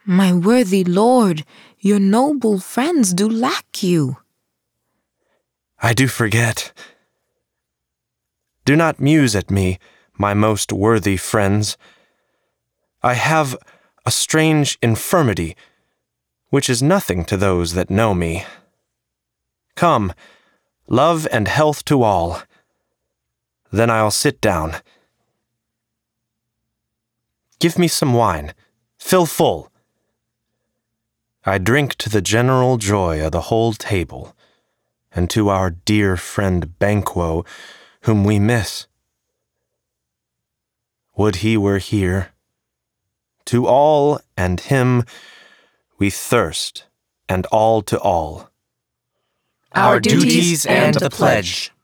My worthy lord, your noble friends do lack you. I do forget. Do not muse at me, my most worthy friends. I have a strange infirmity, which is nothing to those that know me. Come, love and health to all. Then I'll sit down. Give me some wine. Fill full. I drink to the general joy of the whole table, and to our dear friend Banquo, whom we miss. Would he were here. To all and him we thirst, and all to all. Our duties and the pledge.